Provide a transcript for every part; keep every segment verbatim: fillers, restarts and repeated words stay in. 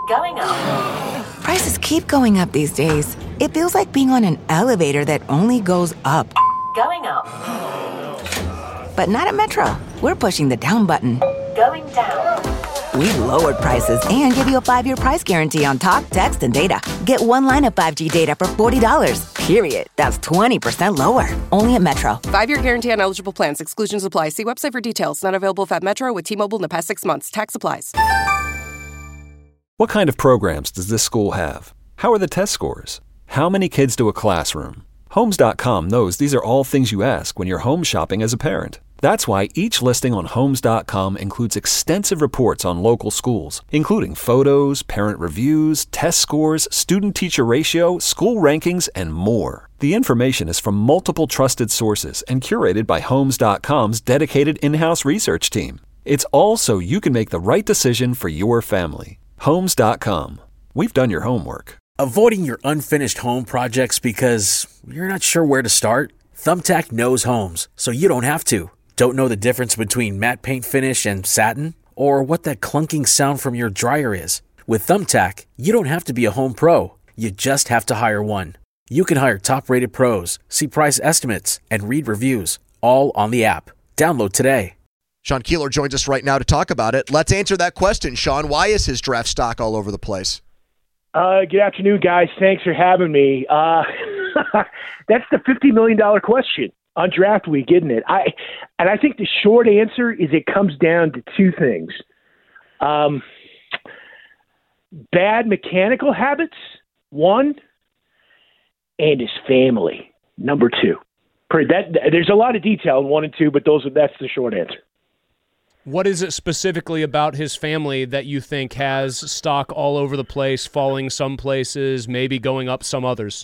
Going up. Prices keep going up these days. It feels like being on an elevator that only goes up. Going up. But not at Metro. We're pushing the down button. Going down. We've lowered prices and give you a five-year price guarantee on talk, text, and data. Get one line of five G data for forty dollars. Period. That's twenty percent lower. Only at Metro. Five-year guarantee on eligible plans. Exclusions apply. See website for details. Not available at Metro with T-Mobile in the past six months. Tax applies. What kind of programs does this school have? How are the test scores? How many kids do a classroom? Homes dot com knows these are all things you ask when you're home shopping as a parent. That's why each listing on Homes dot com includes extensive reports on local schools, including photos, parent reviews, test scores, student-teacher ratio, school rankings, and more. The information is from multiple trusted sources and curated by Homes dot com's dedicated in-house research team. It's all so you can make the right decision for your family. Homes dot com. We've done your homework. Avoiding your unfinished home projects because you're not sure where to start? Thumbtack knows homes, so you don't have to. Don't know the difference between matte paint finish and satin? Or what that clunking sound from your dryer is? With Thumbtack, you don't have to be a home pro. You just have to hire one. You can hire top-rated pros, see price estimates, and read reviews, all on the app. Download today. Sean Keeler joins us right now to talk about it. Let's answer that question, Sean. Why is his draft stock all over the place? Uh, good afternoon, guys. Thanks for having me. Uh, that's the fifty million dollars question on draft week, isn't it? I and I think the short answer is it comes down to two things. Um, bad mechanical habits, one, and his family, number two. That, there's a lot of detail in one and two, but those are, that's the short answer. What is it specifically about his family that you think has stock all over the place, falling some places, maybe going up some others?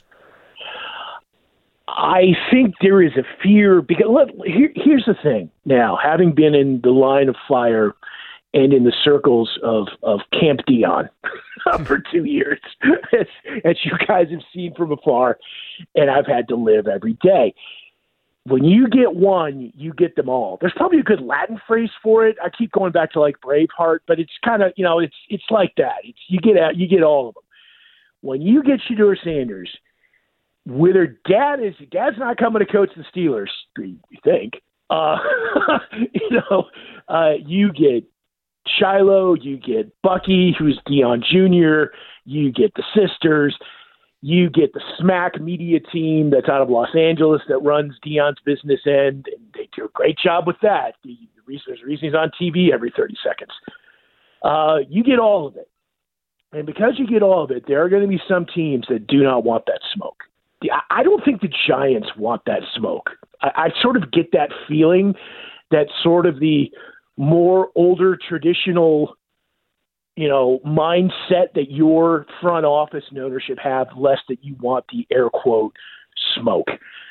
I think there is a fear because look, here, here's the thing. Now, having been in the line of fire and in the circles of, of Camp Dion for two years, as, as you guys have seen from afar, and I've had to live every day. When you get one, you get them all. There's probably a good Latin phrase for it. I keep going back to like Braveheart, but it's kind of, you know, it's it's like that. It's you get out, you get all of them. When you get Shedeur Sanders, whether dad is dad's not coming to coach the Steelers, you think? Uh, you know, uh, you get Shiloh, you get Bucky, who's Dion Junior, you get the sisters. You get the Smack media team that's out of Los Angeles that runs Dion's business end, and they do a great job with that. The reason, there's a reason he's on T V every thirty seconds. Uh, you get all of it. And because you get all of it, there are going to be some teams that do not want that smoke. The, I don't think the Giants want that smoke. I, I sort of get that feeling that sort of the more older traditional you know, mindset that your front office and ownership have, less that you want the air quote smoke.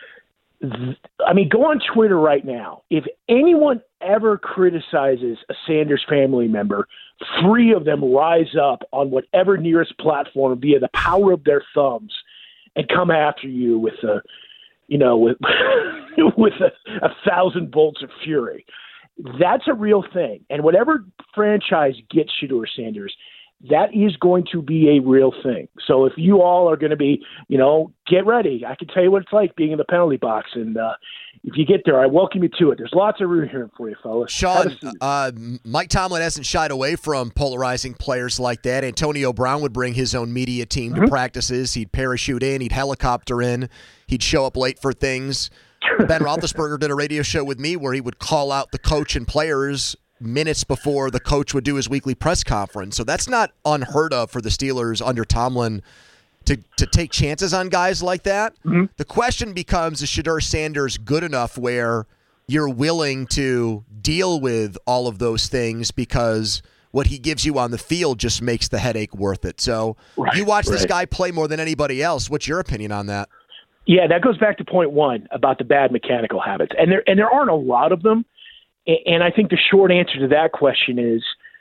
I mean, go on Twitter right now. If anyone ever criticizes a Sanders family member, three of them rise up on whatever nearest platform via the power of their thumbs and come after you with a, you know, with, with a, a thousand volts of fury. That's a real thing. And whatever franchise gets Shedeur Sanders, that is going to be a real thing. So if you all are going to be, you know, get ready. I can tell you what it's like being in the penalty box. And uh, if you get there, I welcome you to it. There's lots of room here for you, fellas. Sean, uh, Mike Tomlin hasn't shied away from polarizing players like that. Antonio Brown would bring his own media team to mm-hmm. practices. He'd parachute in. He'd helicopter in. He'd show up late for things. Ben Roethlisberger did a radio show with me where he would call out the coach and players minutes before the coach would do his weekly press conference. So that's not unheard of for the Steelers under Tomlin to, to take chances on guys like that. Mm-hmm. The question becomes, is Shedeur Sanders good enough where you're willing to deal with all of those things because what he gives you on the field just makes the headache worth it? So right, you watch right. this guy play more than anybody else. What's your opinion on that? Yeah, that goes back to point one about the bad mechanical habits. And there and there aren't a lot of them. And I think the short answer to that question is,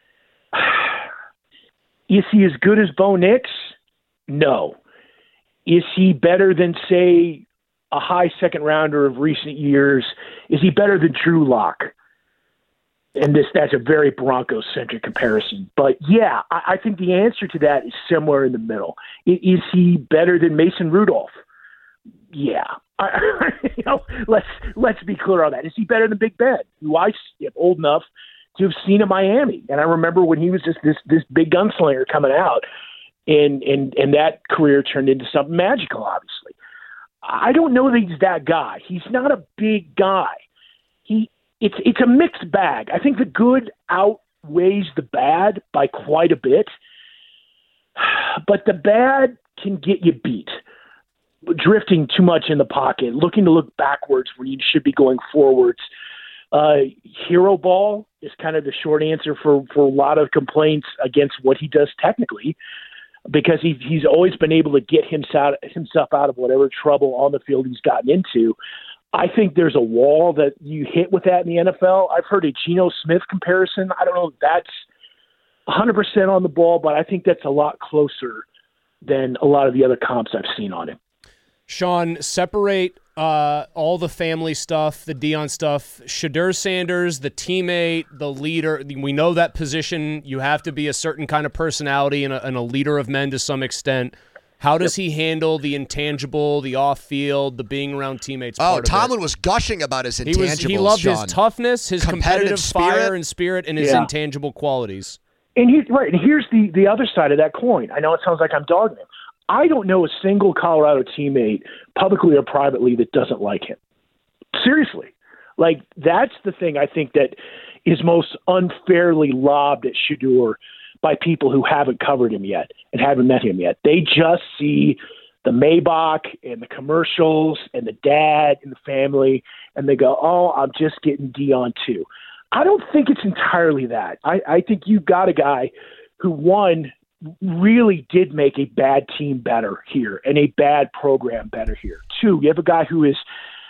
is he as good as Bo Nix? No. Is he better than, say, a high second rounder of recent years? Is he better than Drew Lock? and this that's a very Broncos-centric comparison. But, yeah, I, I think the answer to that is somewhere in the middle. Is, is he better than Mason Rudolph? Yeah. I, you know, let's let's be clear on that. Is he better than Big Ben, who I am old enough to have seen in Miami? And I remember when he was just this this big gunslinger coming out, and and and that career turned into something magical, obviously. I don't know that he's that guy. He's not a big guy. He it's it's a mixed bag. I think the good outweighs the bad by quite a bit, but the bad can get you beat. Drifting too much in the pocket, looking to look backwards when you should be going forwards. Uh, hero ball is kind of the short answer for, for a lot of complaints against what he does technically, because he, he's always been able to get himself, himself out of whatever trouble on the field he's gotten into. I think there's a wall that you hit with that in the N F L. I've heard a Geno Smith comparison. I don't know if that's one hundred percent on the ball, but I think that's a lot closer than a lot of the other comps I've seen on him. Sean, separate uh, all the family stuff, the Deion stuff, Shedeur Sanders, the teammate, the leader. We know that position, you have to be a certain kind of personality and a, and a leader of men to some extent. How does he handle the intangible, the off-field, the being around teammates? Oh, part Tomlin of was gushing about his intangibles, he, was, he loved Sean. his toughness, his competitive, competitive fire and spirit, and his yeah. intangible qualities. And he, right, and here's the, the other side of that coin. I know it sounds like I'm dogging him. I don't know a single Colorado teammate, publicly or privately, that doesn't like him. Seriously. Like, that's the thing I think that is most unfairly lobbed at Shedeur by people who haven't covered him yet and haven't met him yet. They just see the Maybach and the commercials and the dad and the family, and they go, oh, I'm just getting Deion too. I don't think it's entirely that. I, I think you've got a guy who, one, really did make a bad team better here and a bad program better here. Two, you have a guy who is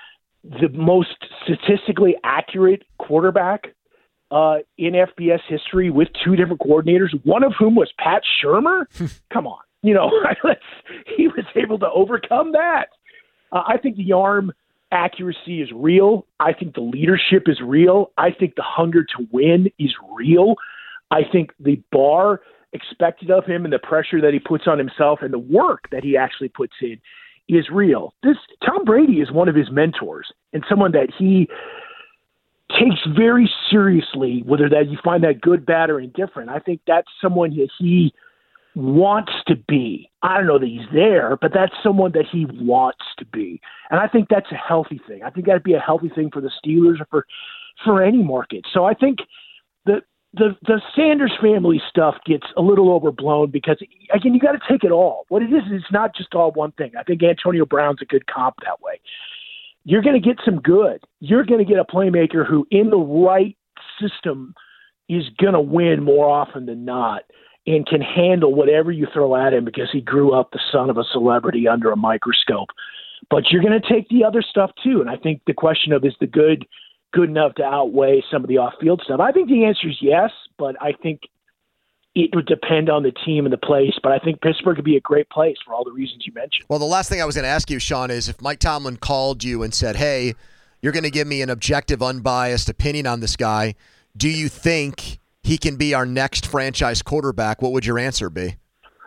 the most statistically accurate quarterback uh, in F B S history with two different coordinators, one of whom was Pat Shurmur. Come on. You know, he was able to overcome that. Uh, I think the arm accuracy is real. I think the leadership is real. I think the hunger to win is real. I think the bar expected of him and the pressure that he puts on himself and the work that he actually puts in is real. This Tom Brady is one of his mentors and someone that he takes very seriously, whether that you find that good, bad, or indifferent. I think that's someone that he wants to be. I don't know that he's there, but that's someone that he wants to be. And I think that's a healthy thing. I think that'd be a healthy thing for the Steelers or for, for any market. So I think the The the Sanders family stuff gets a little overblown because, again, you got to take it all. What it is, it's not just all one thing. I think Antonio Brown's a good comp that way. You're going to get some good. You're going to get a playmaker who, in the right system, is going to win more often than not and can handle whatever you throw at him because he grew up the son of a celebrity under a microscope. But you're going to take the other stuff, too. And I think the question of is the good – good enough to outweigh some of the off-field stuff? I think the answer is yes, but I think it would depend on the team and the place. But I think Pittsburgh could be a great place for all the reasons you mentioned. Well, the last thing I was going to ask you, Sean, is if Mike Tomlin called you and said, hey, you're going to give me an objective, unbiased opinion on this guy, do you think he can be our next franchise quarterback? What would your answer be?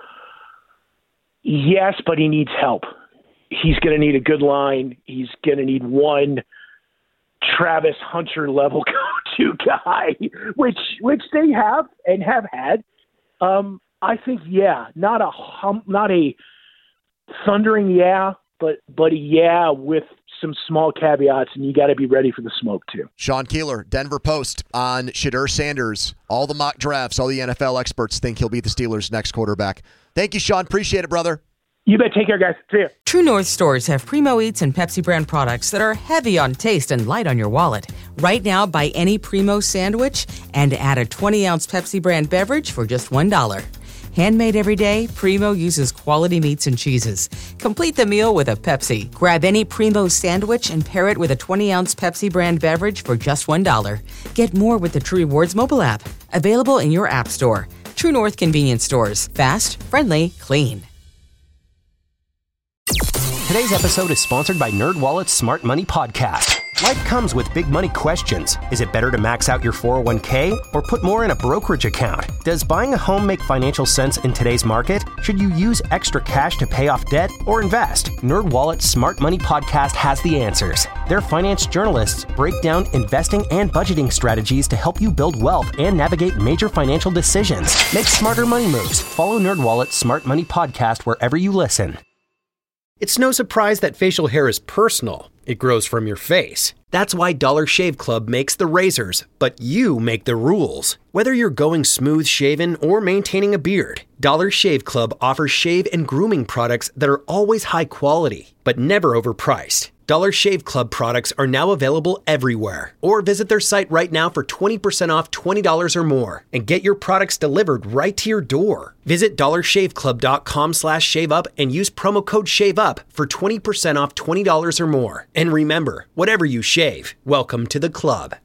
Yes, but he needs help. He's going to need a good line. He's going to need one Travis Hunter level go-to guy, which which they have and have had. Um, I think, yeah, not a hum, not a thundering yeah, but but a yeah with some small caveats, and you got to be ready for the smoke too. Sean Keeler, Denver Post on Shedeur Sanders. All the mock drafts, all the N F L experts think he'll be the Steelers' next quarterback. Thank you, Sean. Appreciate it, brother. You bet. Take care, guys. See ya. True North stores have Primo Eats and Pepsi brand products that are heavy on taste and light on your wallet. Right now, buy any Primo sandwich and add a twenty-ounce Pepsi brand beverage for just one dollar. Handmade every day, Primo uses quality meats and cheeses. Complete the meal with a Pepsi. Grab any Primo sandwich and pair it with a twenty-ounce Pepsi brand beverage for just one dollar. Get more with the True Rewards mobile app. Available in your app store. True North convenience stores. Fast, friendly, clean. Today's episode is sponsored by NerdWallet's Smart Money Podcast. Life comes with big money questions. Is it better to max out your four oh one k or put more in a brokerage account? Does buying a home make financial sense in today's market? Should you use extra cash to pay off debt or invest? NerdWallet's Smart Money Podcast has the answers. Their finance journalists break down investing and budgeting strategies to help you build wealth and navigate major financial decisions. Make smarter money moves. Follow NerdWallet's Smart Money Podcast wherever you listen. It's no surprise that facial hair is personal. It grows from your face. That's why Dollar Shave Club makes the razors, but you make the rules. Whether you're going smooth shaven or maintaining a beard, Dollar Shave Club offers shave and grooming products that are always high quality, but never overpriced. Dollar Shave Club products are now available everywhere. Or visit their site right now for twenty percent off twenty dollars or more and get your products delivered right to your door. Visit dollar shave club dot com slash shave up and use promo code SHAVEUP for twenty percent off twenty dollars or more. And remember, whatever you shave, welcome to the club.